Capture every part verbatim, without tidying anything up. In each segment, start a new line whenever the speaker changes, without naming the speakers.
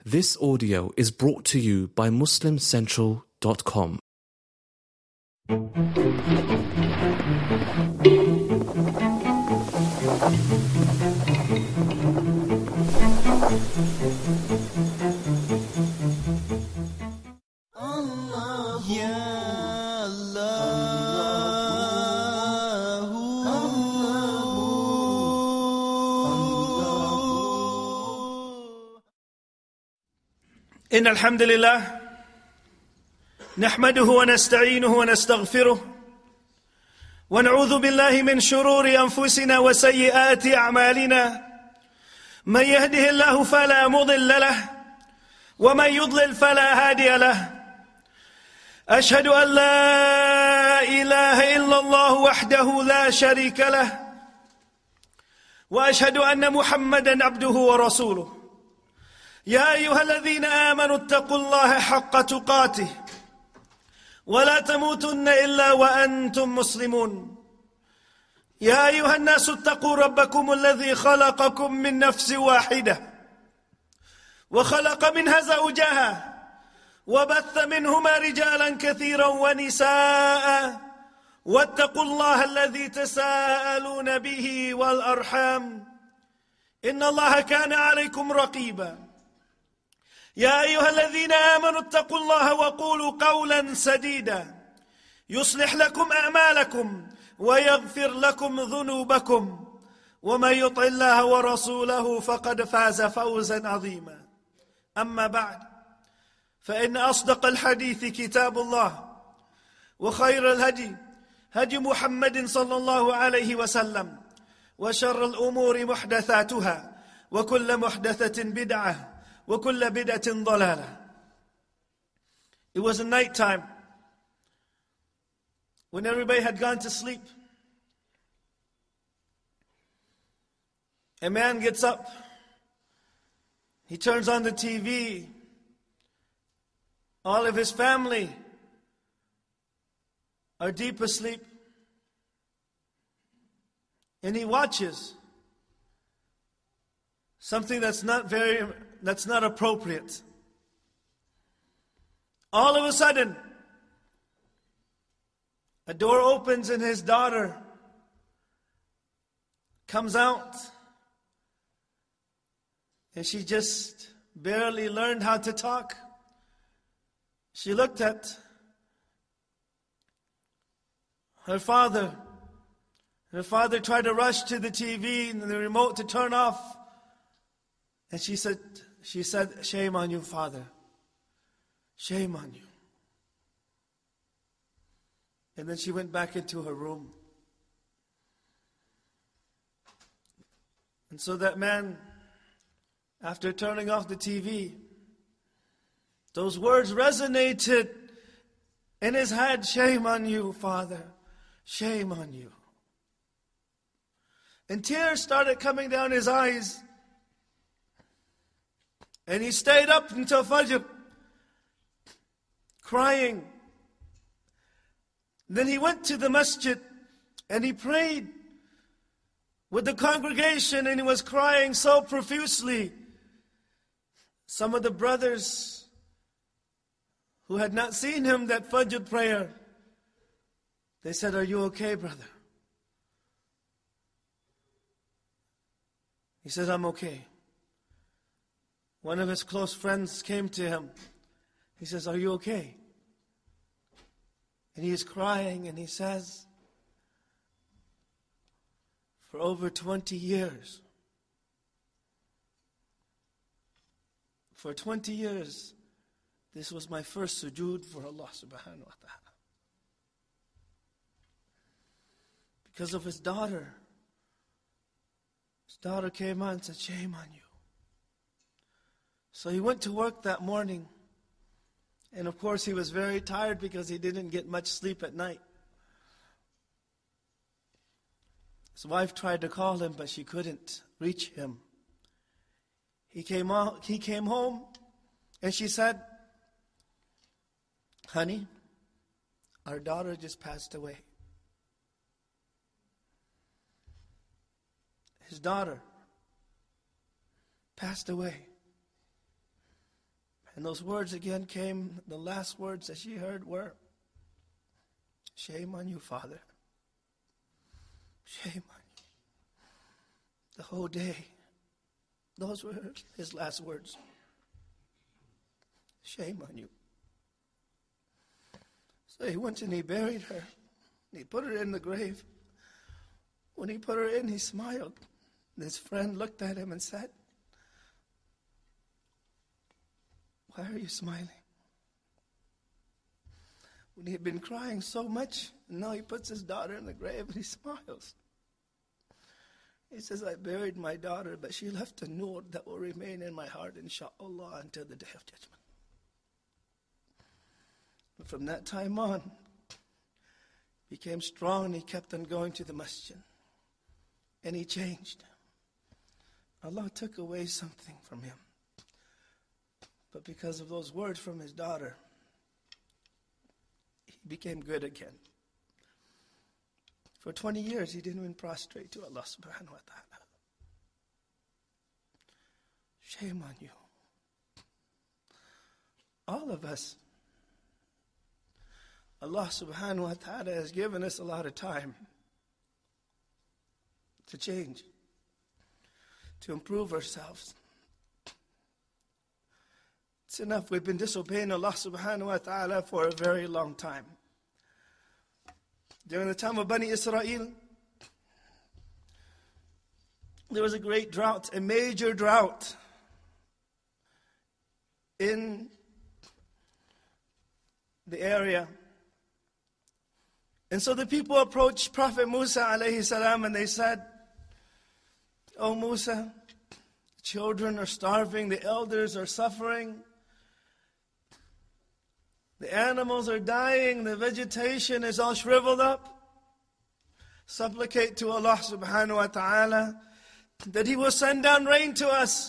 This audio is brought to you by Muslim Central dot com.
إن الحمد لله نحمده ونستعينه ونستغفره ونعوذ بالله من شرور أنفسنا وسيئات أعمالنا من يهده الله فلا مضل له ومن يضلل فلا هادي له أشهد أن لا إله إلا الله وحده لا شريك له وأشهد أن محمدا عبده ورسوله يا أيها الذين آمنوا اتقوا الله حق تقاته ولا تموتن إلا وأنتم مسلمون يا أيها الناس اتقوا ربكم الذي خلقكم من نفس واحدة وخلق منها زوجها وبث منهما رجالا كثيرا ونساء واتقوا الله الذي تساءلون به والأرحام إن الله كان عليكم رقيبا يا أيها الذين آمنوا اتقوا الله وقولوا قولا سديدا يصلح لكم أعمالكم ويغفر لكم ذنوبكم ومن يطع الله ورسوله فقد فاز فوزا عظيما أما بعد فإن أصدق الحديث كتاب الله وخير الهدي هدي محمد صلى الله عليه وسلم وشر الأمور محدثاتها وكل محدثة بدعة وَكُلَّ بِدْعَةٍ ضَلَالَةٍ. It was a night time when everybody had gone to sleep. A man gets up, he turns on the T V, all of his family are deep asleep, and he watches something that's not very That's not appropriate. All of a sudden, a door opens and his daughter comes out. And she just barely learned how to talk. She looked at her father. Her father tried to rush to the T V and the remote to turn off. And she said, She said, "Shame on you, Father. Shame on you." And then she went back into her room. And so that man, after turning off the T V, those words resonated in his head. "Shame on you, Father. Shame on you." And tears started coming down his eyes. And he stayed up until Fajr, crying. Then he went to the masjid and he prayed with the congregation, and he was crying so profusely. Some of the brothers who had not seen him that Fajr prayer, they said, "Are you okay, brother?" He said, "I'm okay." One of his close friends came to him. He says, "Are you okay?" And he is crying and he says, "For over twenty years, for twenty years, this was my first sujood for Allah subhanahu wa ta'ala. Because of his daughter. His daughter came on and said, 'Shame on you.' So he went to work that morning. And of course he was very tired because he didn't get much sleep at night. His wife tried to call him, but she couldn't reach him. He came out, he came home and she said, "Honey, our daughter just passed away." His daughter passed away. And those words again came, the last words that she heard were, shame on you, Father. Shame on you. The whole day, those were his last words. Shame on you. So he went and he buried her. And he put her in the grave. When he put her in, he smiled. And his friend looked at him and said, why are you smiling? When he had been crying so much, and now he puts his daughter in the grave and he smiles. He says, I buried my daughter, but she left a note that will remain in my heart, inshallah, until the day of judgment. But from that time on, he became strong and he kept on going to the masjid. And he changed. Allah took away something from him. But because of those words from his daughter, he became good again. For twenty years, he didn't even prostrate to Allah subhanahu wa ta'ala. Shame on you. All of us, Allah subhanahu wa ta'ala has given us a lot of time to change, to improve ourselves. It's enough. We've been disobeying Allah subhanahu wa ta'ala for a very long time. During the time of Bani Israel, there was a great drought, a major drought in the area. And so the people approached Prophet Musa alayhi salam and they said, "Oh Musa, children are starving, the elders are suffering, the animals are dying, the vegetation is all shriveled up. Supplicate to Allah subhanahu wa ta'ala that He will send down rain to us."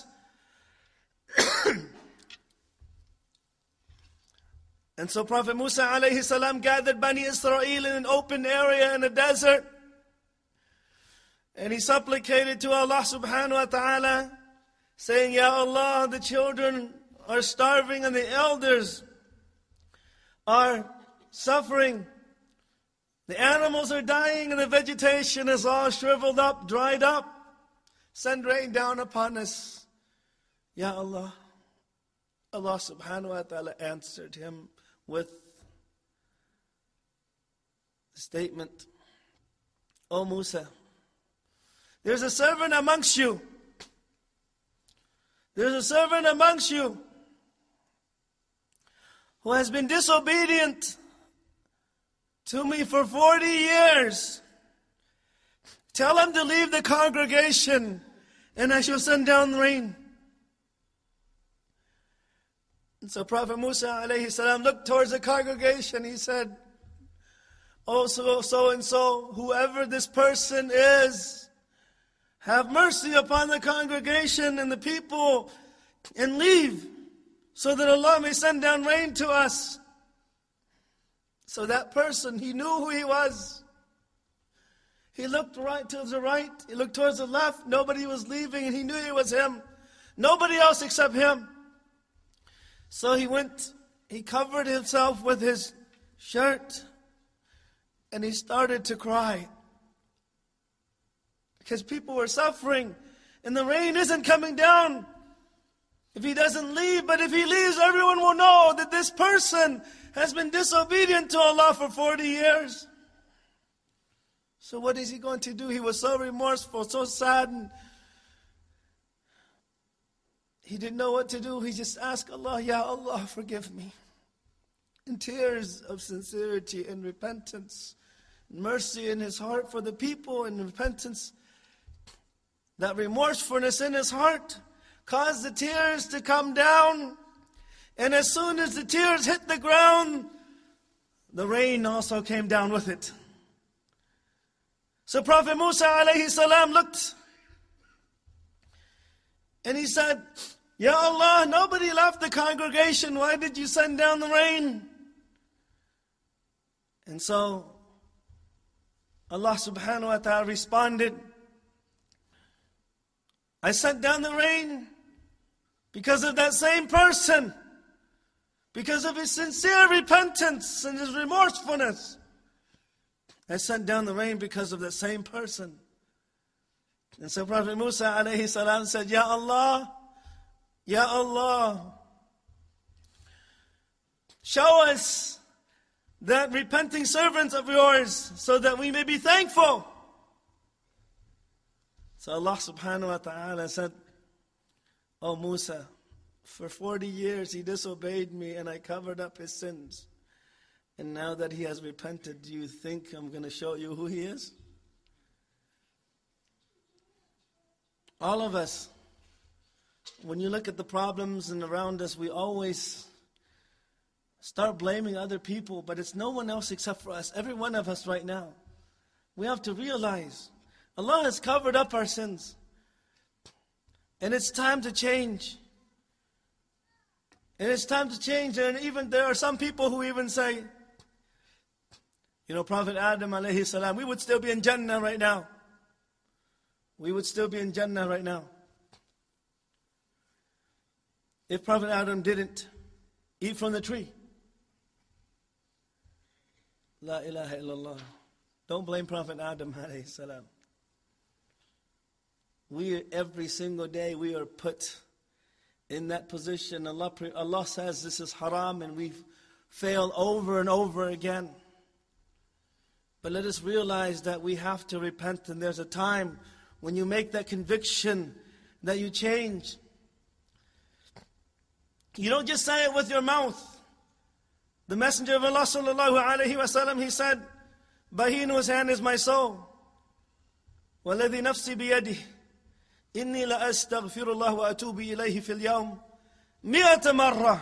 And so Prophet Musa alayhi salam gathered Bani Israel in an open area in a desert. And he supplicated to Allah subhanahu wa ta'ala, saying, "Ya Allah, the children are starving and the elders are suffering. The animals are dying and the vegetation is all shriveled up, dried up. Send rain down upon us, Ya Allah." Allah subhanahu wa ta'ala answered him with the statement, "O Musa, there's a servant amongst you. There's a servant amongst you who has been disobedient to me for forty years. Tell him to leave the congregation and I shall send down rain." And so Prophet Musa alayhi salam looked towards the congregation. He said, "Oh, so, so and so, whoever this person is, have mercy upon the congregation and the people and leave so that Allah may send down rain to us." So that person, he knew who he was. He looked right to the right. He looked towards the left. Nobody was leaving and he knew it was him. Nobody else except him. So he went, he covered himself with his shirt and he started to cry. Because people were suffering and the rain isn't coming down if he doesn't leave. But if he leaves, everyone will know that this person has been disobedient to Allah for forty years. So what is he going to do? He was so remorseful, so saddened. He didn't know what to do. He just asked Allah, "Ya Allah, forgive me." In tears of sincerity and repentance, mercy in his heart for the people and repentance. That remorsefulness in his heart caused the tears to come down. And as soon as the tears hit the ground, the rain also came down with it. So Prophet Musa alayhi salam looked and he said, "Ya Allah, nobody left the congregation. Why did you send down the rain?" And so Allah subhanahu wa ta'ala responded, "I sent down the rain because of that same person because of his sincere repentance and his remorsefulness, I sent down the rain because of that same person. And so Prophet Musa alayhi salam said, Ya Allah, Ya Allah, show us that repenting servants of yours so that we may be thankful. So Allah subhanahu wa ta'ala said, O Musa, for forty years he disobeyed me and I covered up his sins. And now that he has repented, do you think I'm going to show you who he is? All of us, when you look at the problems and around us, we always start blaming other people, but it's no one else except for us. Every one of us right now. We have to realize Allah has covered up our sins. And it's time to change. And it's time to change. And even there are some people who even say, you know, Prophet Adam alayhi salam, we would still be in Jannah right now. We would still be in Jannah right now. If Prophet Adam didn't eat from the tree. La ilaha illallah. Don't blame Prophet Adam alayhi salam. We, every single day, we are put in that position. Allah, Allah says this is haram and we fail over and over again. But let us realize that we have to repent, and there's a time when you make that conviction that you change. You don't just say it with your mouth. The Messenger of Allah sallallahu alayhi wa sallam, he said, Bahin whose hand is my soul. وَالَّذِي نَفْسِي بِيَدِهِ إِنِّي لَأَسْتَغْفِرُ اللَّهُ وَأَتُوبِ إِلَيْهِ فِي الْيَوْمِ مِئَةَ مَرَّةٍ.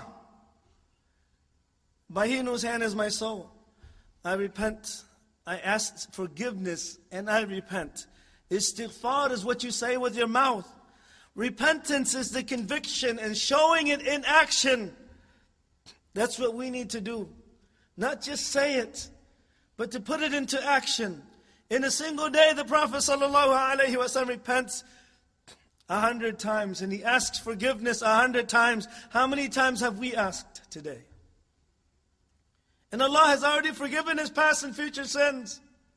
Bahin whose hand is my soul. I repent. I ask forgiveness and I repent. Istighfar is what you say with your mouth. Repentance is the conviction and showing it in action. That's what we need to do. Not just say it, but to put it into action. In a single day, the Prophet ﷺ repents a hundred times and he asks forgiveness a hundred times. How many times have we asked today? And Allah has already forgiven his past and future sins.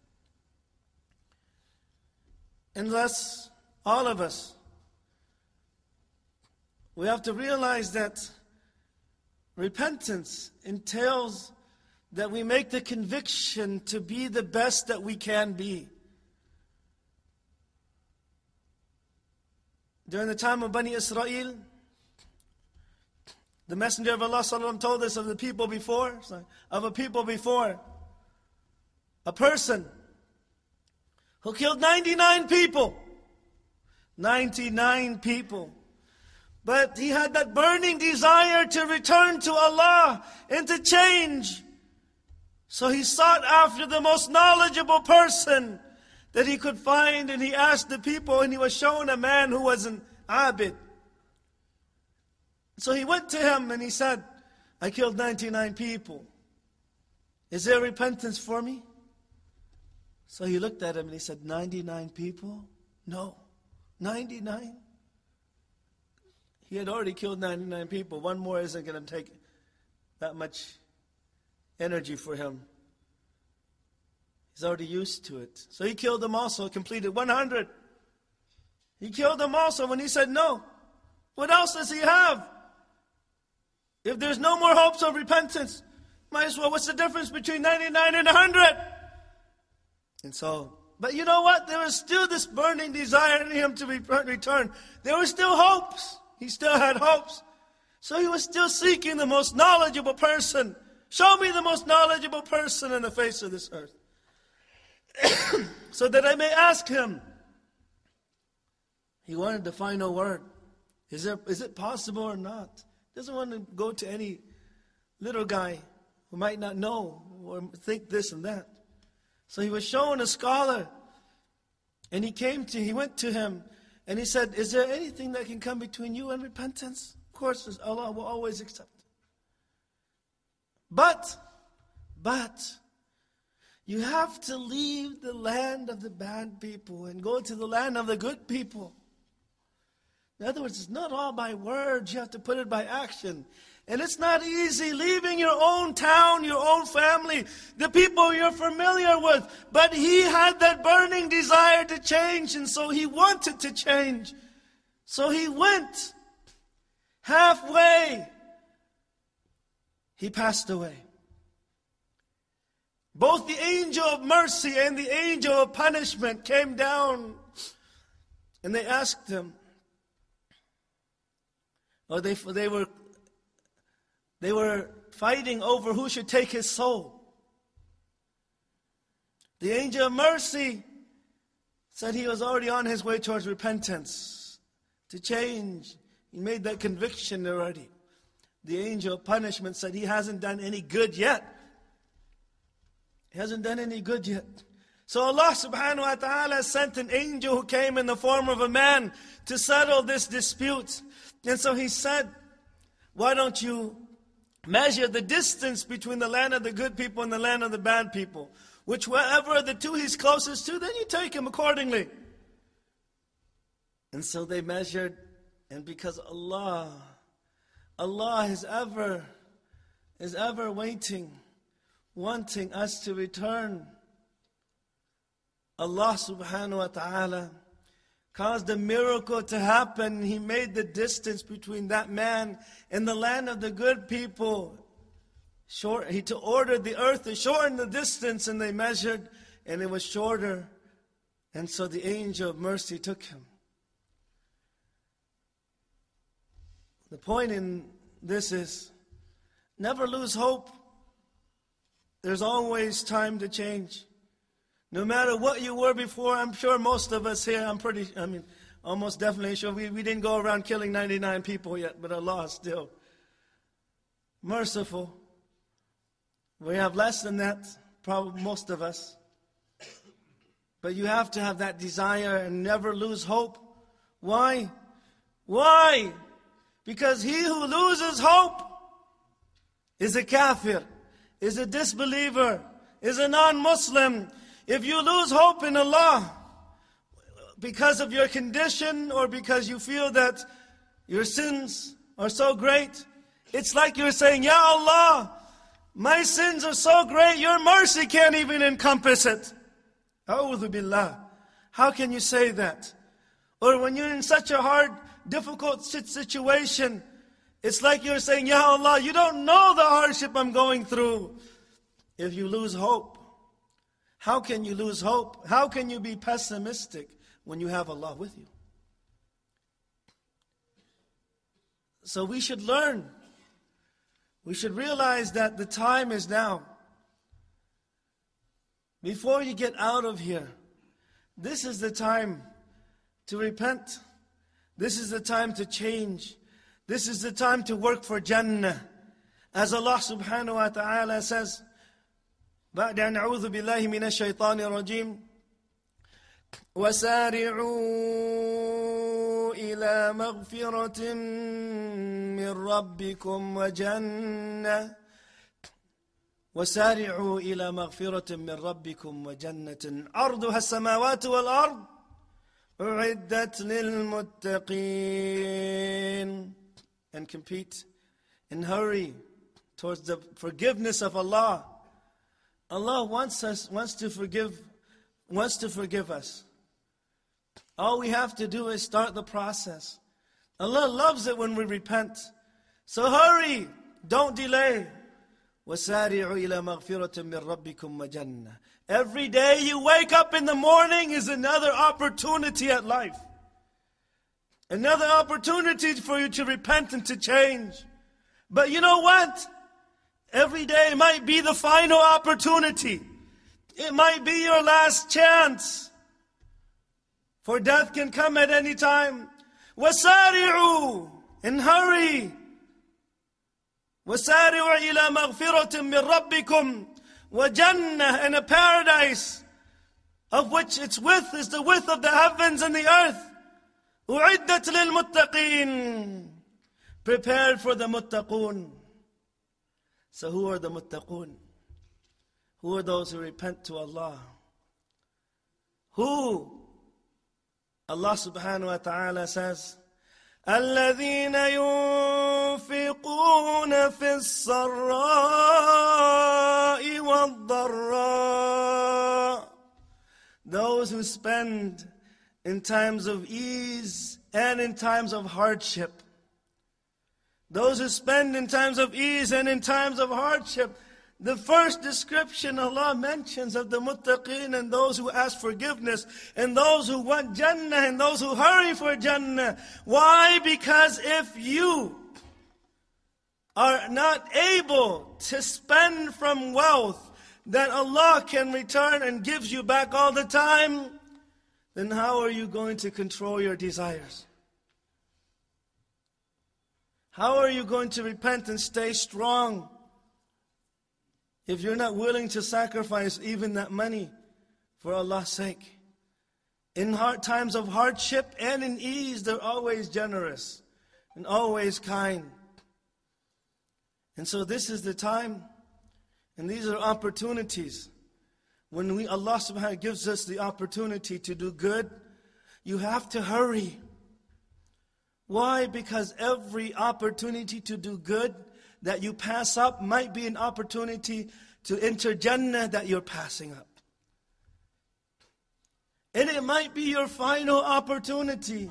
And thus, all of us, we have to realize that repentance entails that we make the conviction to be the best that we can be. During the time of Bani Israel, the Messenger of Allah sallallahu told us of the people before, of a people before, a person who killed ninety-nine people. ninety-nine people. But he had that burning desire to return to Allah and to change. So he sought after the most knowledgeable person that he could find, and he asked the people, and he was shown a man who was an abid. So he went to him and he said, I killed ninety-nine people. Is there repentance for me? So he looked at him and he said, ninety-nine people? No. ninety-nine? He had already killed ninety-nine people. One more isn't going to take that much energy for him. He's already used to it. So he killed them also, completed one hundred. He killed them also when he said no. What else does he have? If there's no more hopes of repentance, might as well, what's the difference between ninety-nine and one hundred? And so, but you know what? There was still this burning desire in him to return. There were still hopes. He still had hopes. So he was still seeking the most knowledgeable person. Show me the most knowledgeable person on the face of this earth, so that I may ask him. He wanted the final word. Is there, is it possible or not? He doesn't want to go to any little guy who might not know or think this and that. So he was shown a scholar, and he came to, he went to him, and he said, is there anything that can come between you and repentance? Of course, Allah will always accept it. But, but, you have to leave the land of the bad people and go to the land of the good people. In other words, it's not all by words. You have to put it by action. And it's not easy leaving your own town, your own family, the people you're familiar with. But he had that burning desire to change, and so he wanted to change. So he went. Halfway, he passed away. Both the angel of mercy and the angel of punishment came down, and they asked him, or they, they were They were fighting over who should take his soul. The angel of mercy said he was already on his way towards repentance, to change. He made that conviction already. The angel of punishment said he hasn't done any good yet. He hasn't done any good yet. So Allah subhanahu wa ta'ala sent an angel who came in the form of a man to settle this dispute. And so he said, why don't you measure the distance between the land of the good people and the land of the bad people. Whichever of the two he's closest to, then you take him accordingly. And so they measured, and because Allah, Allah is ever, is ever waiting, wanting us to return. Allah subhanahu wa ta'ala caused a miracle to happen. He made the distance between that man and the land of the good people short. He ordered the earth to shorten the distance, and they measured, and it was shorter. And so the angel of mercy took him. The point in this is, never lose hope. There's always time to change. No matter what you were before, I'm sure most of us here, I'm pretty, I mean, almost definitely sure, we, we didn't go around killing ninety-nine people yet, but Allah is still merciful. We have less than that, probably most of us. But you have to have that desire and never lose hope. Why? Why? Because he who loses hope is a kafir, is a disbeliever, is a non-Muslim. If you lose hope in Allah because of your condition or because you feel that your sins are so great, it's like you're saying, Ya Allah, my sins are so great, your mercy can't even encompass it. A'udhu billah. How can you say that? Or when you're in such a hard, difficult situation, it's like you're saying, Ya Allah, you don't know the hardship I'm going through. If you lose hope, how can you lose hope? How can you be pessimistic when you have Allah with you? So we should learn. We should realize that the time is now. Before you get out of here, this is the time to repent. This is the time to change. This is the time to work for Jannah. As Allah subhanahu wa ta'ala says, بعد أن أعوذ بالله من الشيطان الرجيم وسارعوا إلى مغفرة من ربكم وجنة وسارعوا إلى مغفرة من ربكم وجنة عرضها السماوات والأرض أعدت للمتقين. And compete and hurry towards the forgiveness of Allah. Allah wants us, wants to forgive, wants to forgive us. All we have to do is start the process. Allah loves it when we repent. So hurry, don't delay. وَسَارِعُوا إِلَى مَغْفِرَةٍ مِّن رَبِّكُمْ وَجَنَّةٍ. Every day you wake up in the morning is another opportunity at life. Another opportunity for you to repent and to change. But you know what? Every day might be the final opportunity. It might be your last chance. For death can come at any time. وَسَارِعُوا, and hurry. وَسَارِعُوا إِلَى مَغْفِرَةٍ مِّن رَبِّكُمْ وَجَنَّةٍ, and a paradise of which its width is the width of the heavens and the earth. أُعِدَّتْ لِلْمُتَّقِينَ, prepared for the muttaqun. So who are the muttaqun? Who are those who repent to Allah? Who? Allah subhanahu wa ta'ala says, الَّذِينَ يُنْفِقُونَ في السراء والضراء. Those who spend in times of ease and in times of hardship. Those who spend in times of ease and in times of hardship. The first description Allah mentions of the muttaqeen and those who ask forgiveness and those who want Jannah and those who hurry for Jannah. Why? Because if you are not able to spend from wealth that Allah can return and gives you back all the time, then how are you going to control your desires? How are you going to repent and stay strong if you're not willing to sacrifice even that money for Allah's sake? In hard times of hardship and in ease, they're always generous and always kind. And so this is the time, and these are opportunities. When we, Allah subhanahu wa ta'ala gives us the opportunity to do good, you have to hurry. Why? Because every opportunity to do good that you pass up might be an opportunity to enter Jannah that you're passing up. And it might be your final opportunity.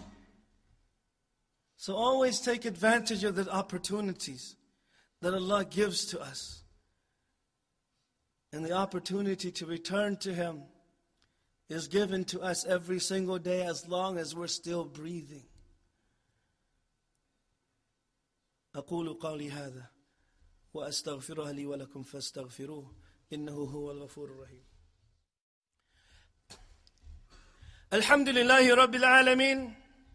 So always take advantage of the opportunities that Allah gives to us. And the opportunity to return to Him is given to us every single day as long as we're still breathing. أقول قولي هذا وأستغفرها لي ولكم فاستغفروه إنه هو الغفور الرحيم. الحمد لله رب العالمين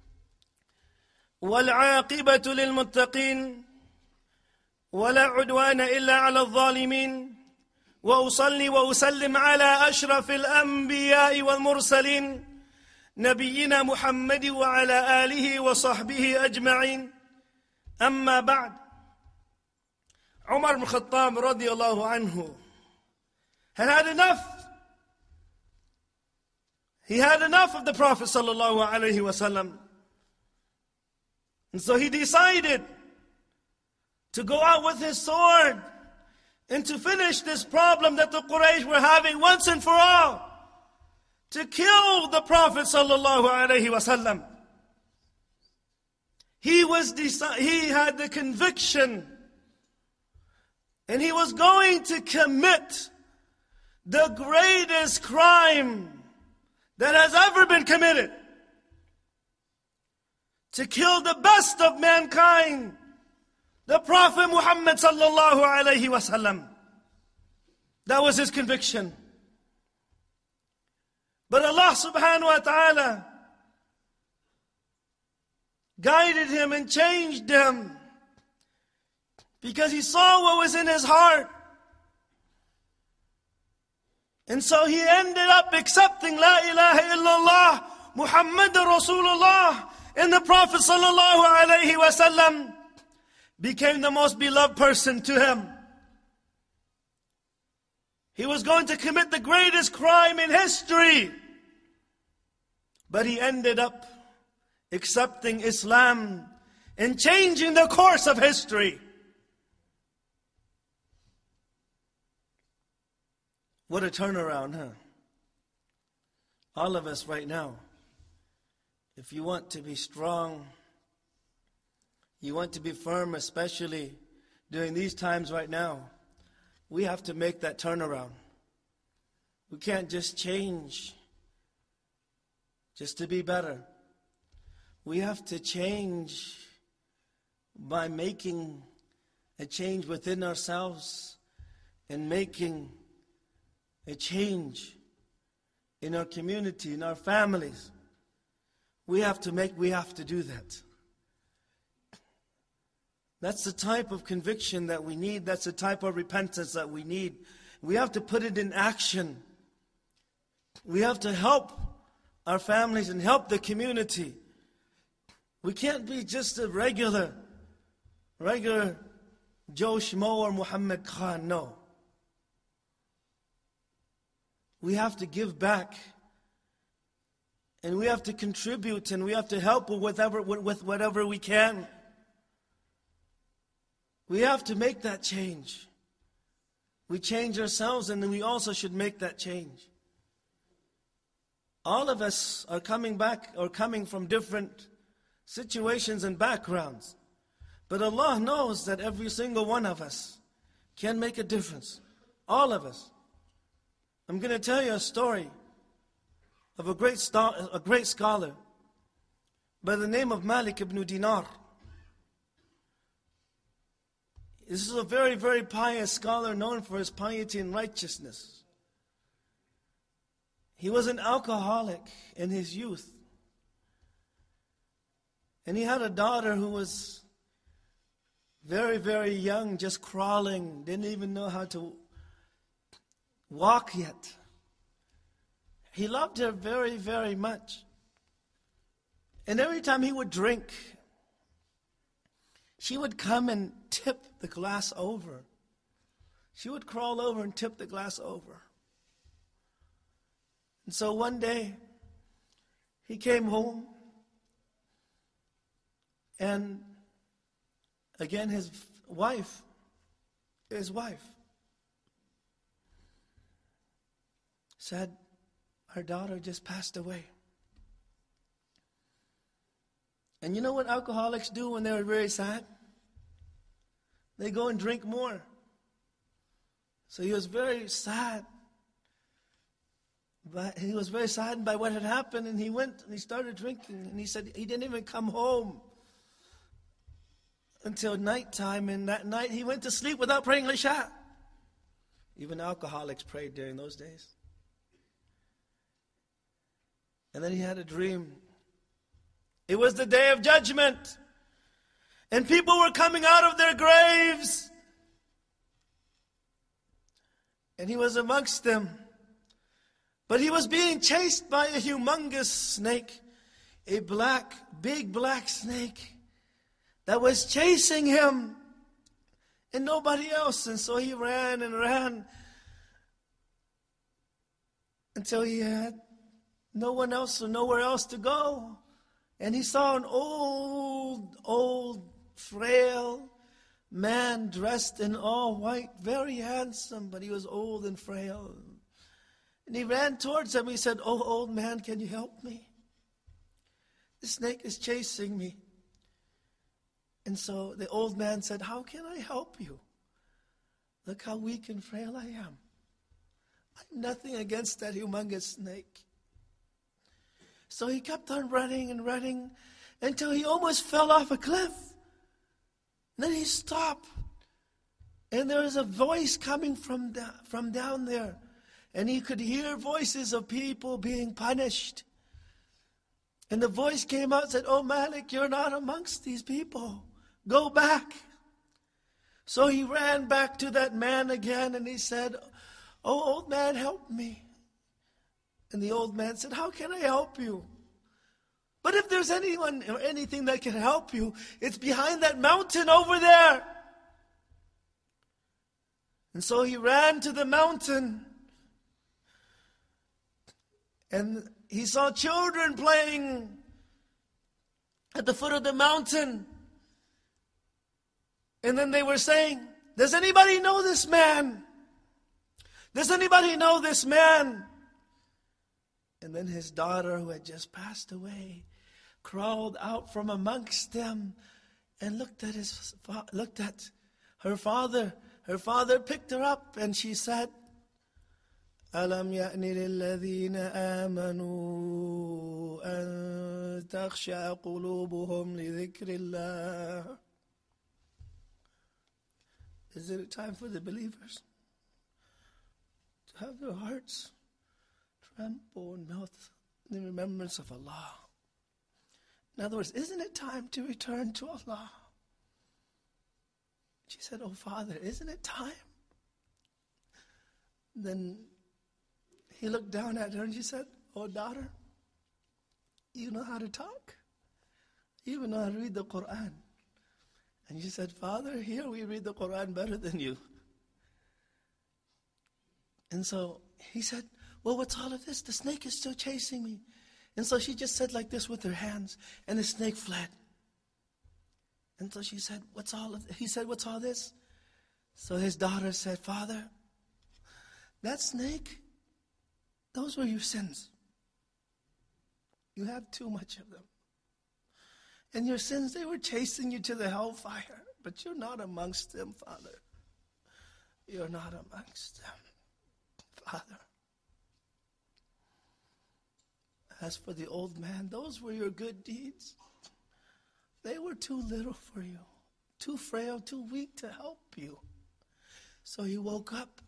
والعاقبة للمتقين ولا عدوان إلا على الظالمين وأصلي وأسلم على أشرف الأنبياء والمرسلين نبينا محمد وعلى آله وصحبه أجمعين. أما بعد, Umar ibn Khattab radiallahu anhu had had enough. He had enough of the Prophet sallallahu alaihi wasallam. And so he decided to go out with his sword and to finish this problem that the Quraysh were having once and for all. To kill the Prophet sallallahu alaihi wasallam. He was deci- he had the conviction, and he was going to commit the greatest crime that has ever been committed. To kill the best of mankind, the Prophet Muhammad sallallahu alaihi wasallam. That was his conviction. But Allah subhanahu wa ta'ala guided him and changed him because he saw what was in his heart. And so he ended up accepting La ilaha illallah Muhammadur Rasulullah, and the Prophet sallallahu alaihi wasallam became the most beloved person to him. He was going to commit the greatest crime in history, but he ended up accepting Islam and changing the course of history. What a turnaround, huh? All of us right now, if you want to be strong, you want to be firm, especially during these times right now, we have to make that turnaround. We can't just change just to be better. We have to change by making a change within ourselves and making a change in our community, in our families. We have to make, we have to do that. That's the type of conviction that we need. That's the type of repentance that we need. We have to put it in action. We have to help our families and help the community. We can't be just a regular, regular Joe Schmo or Muhammad Khan. No. We have to give back. And we have to contribute, and we have to help with whatever, with whatever we can. We have to make that change. We change ourselves, and then we also should make that change. All of us are coming back or coming from different situations and backgrounds. But Allah knows that every single one of us can make a difference. All of us. I'm going to tell you a story of a great, star, a great scholar by the name of Malik ibn Dinar. This is a very, very pious scholar known for his piety and righteousness. He was an alcoholic in his youth. And he had a daughter who was very, very young, just crawling, didn't even know how to walk yet. He loved her very, very much. And every time he would drink, she would come and tip the glass over. She would crawl over and tip the glass over. And so one day, he came home, and again his wife, his wife, said, our daughter just passed away. And you know what alcoholics do when they're very sad? They go and drink more. So he was very sad. But he was very saddened by what had happened, and he went and he started drinking. And he said he didn't even come home until nighttime. And that night he went to sleep without praying Isha. Even alcoholics prayed during those days. And then he had a dream. It was the day of judgment. And people were coming out of their graves. And he was amongst them. But he was being chased by a humongous snake. A black, big black snake that was chasing him. And nobody else. And so he ran and ran until he had no one else or nowhere else to go. And he saw an old, old, frail man dressed in all white, very handsome, but he was old and frail. And he ran towards him. He said, oh, old man, can you help me? The snake is chasing me. And so the old man said, how can I help you? Look how weak and frail I am. I'm nothing against that humongous snake. So he kept on running and running until he almost fell off a cliff. And then he stopped. And there was a voice coming from, da- from down there. And he could hear voices of people being punished. And the voice came out and said, oh, Malik, you're not amongst these people. Go back. So he ran back to that man again and he said, oh, old man, help me. And the old man said, how can I help you? But if there's anyone or anything that can help you, it's behind that mountain over there. And so he ran to the mountain. And he saw children playing at the foot of the mountain. And then they were saying, does anybody know this man? Does anybody know this man? And then his daughter, who had just passed away, crawled out from amongst them and looked at his looked at her father. Her father picked her up and she said, أَلَمْ يَأْنِ لِلَّذِينَ آمَنُوا أَن تَخْشَعَ قُلُوبُهُمْ لِذِكْرِ اللَّهِ. Is it a time for the believers to have their hearts tremble and melt in the remembrance of Allah? In other words, isn't it time to return to Allah? She said, oh, Father, isn't it time? Then he looked down at her and she said, oh, daughter, you know how to talk? You even know how to read the Quran. And she said, Father, here we read the Quran better than you. And so he said, well, what's all of this? The snake is still chasing me. And so she just said like this with her hands, and the snake fled.
And so she said, what's all of, he said, what's all this? So his daughter said, Father, that snake, those were your sins. You have too much of them. And your sins, they were chasing you to the hellfire. But you're not amongst them, Father. You're not amongst them, Father. As for the old man, those were your good deeds. They were too little for you, too frail, too weak to help you. So he woke up.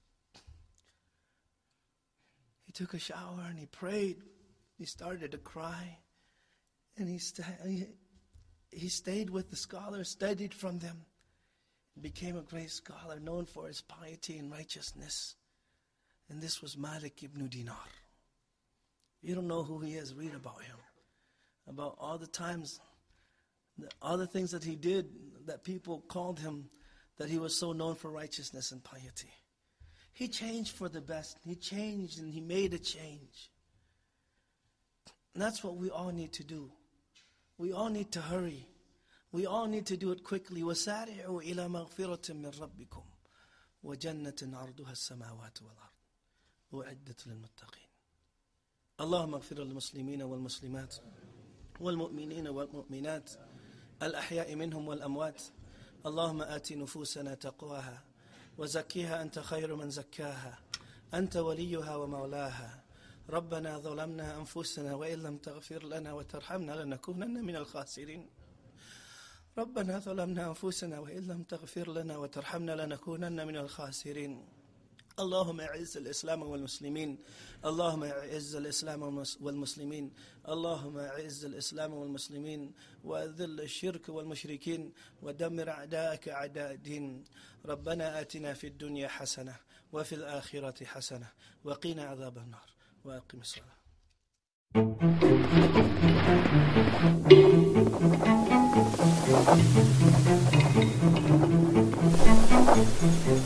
He took a shower and he prayed. He started to cry. And he, sta- he, he stayed with the scholars, studied from them, and became a great scholar known for his piety and righteousness. And this was Malik ibn Dinar. You don't know who he is, read about him. About all the times, all the things that he did, that people called him, that he was so known for righteousness and piety. He changed for the best. He changed and he made a change. And that's what we all need to do. We all need to hurry. We all need to do it quickly. وَسَارِعُوا إِلَى مَغْفِرَةٍ مِّن رَبِّكُمْ وَجَنَّةٍ عَرْضُهَا السَّمَاوَاتُ وَالْأَرْضُ وَأُعِدَّتْ لِلْمُتَّقِينَ. اللهم اغفر للمسلمين والمسلمات والمؤمنين والمؤمنات الأحياء منهم والأموات. اللهم آت نفوسنا تقواها وزكيها أنت خير من زكاها أنت وليها ومولاها. ربنا ظلمنا أنفسنا وإن لم تغفر لنا وترحمنا لنكونن من الخاسرين. ربنا ظلمنا أنفسنا وإن لم تغفر لنا وترحمنا لنكونن من الخاسرين. اللهم اعز الإسلام والمسلمين. اللهم اعز الإسلام والمسلمين. اللهم اعز الإسلام والمسلمين وأذل الشرك والمشركين ودمر أعداءك أعداء الدين. ربنا آتنا في الدنيا حسنة وفي الآخرة حسنة وقنا عذاب النار وأقم الصلاة.